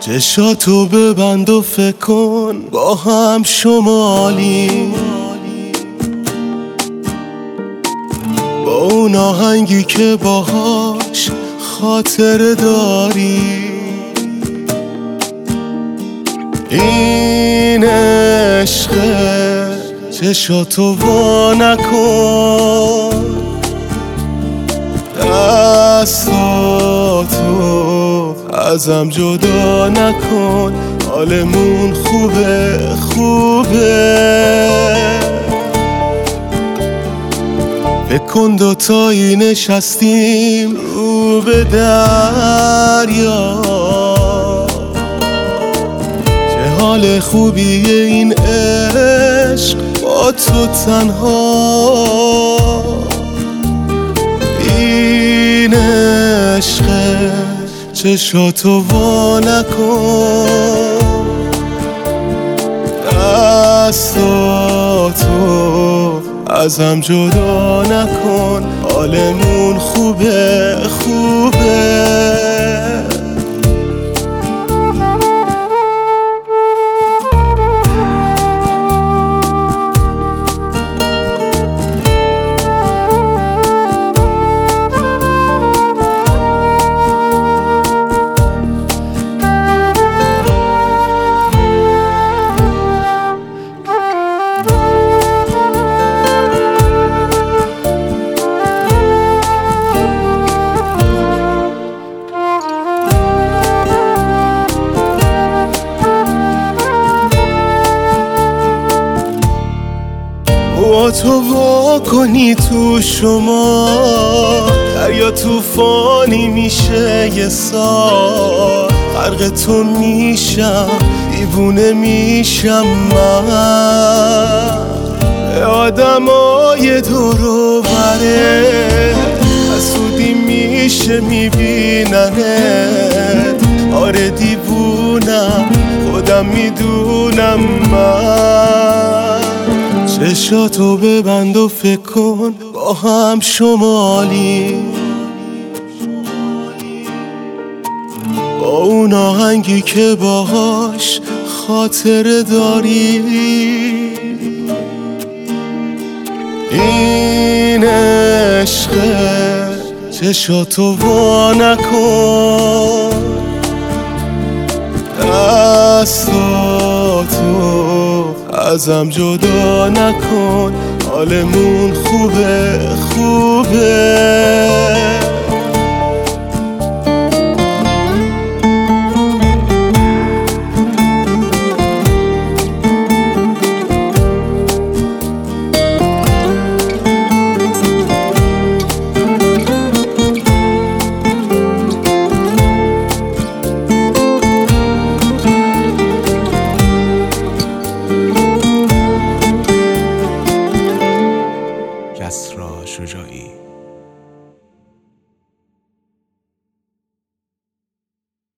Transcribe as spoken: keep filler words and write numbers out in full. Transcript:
چشاتو ببند و فکر کن با هم شمالی، با اون آهنگی که باهاش خاطره داری. این عشقه، چشاتو وا نکن، دستاتو ازم جدا نکن، حالمون خوبه خوبه. فکر کن دوتایی نشستیم رو به دریا، چه حال خوبیه این عشق با تو تنها. این عشقه، چشاتو وا نکن، دستاتو ازم جدا نکن، حالمون خوبه خوبه. با تو وا کنی تو شما، دریا توفانی میشه یه سال، غرق تو میشم دیوونه میشم من. آدمای دور و بره حسودی میشه میبیننت، آره دیوونم خودم میدونم من. چشاتو ببند و فکر کن با هم شمالی، با اون آهنگی که باهاش خاطره داری. این عشقه، چشاتو وا نکن، دستاتو ازم جدا نکن، حالمون خوبه خوبه.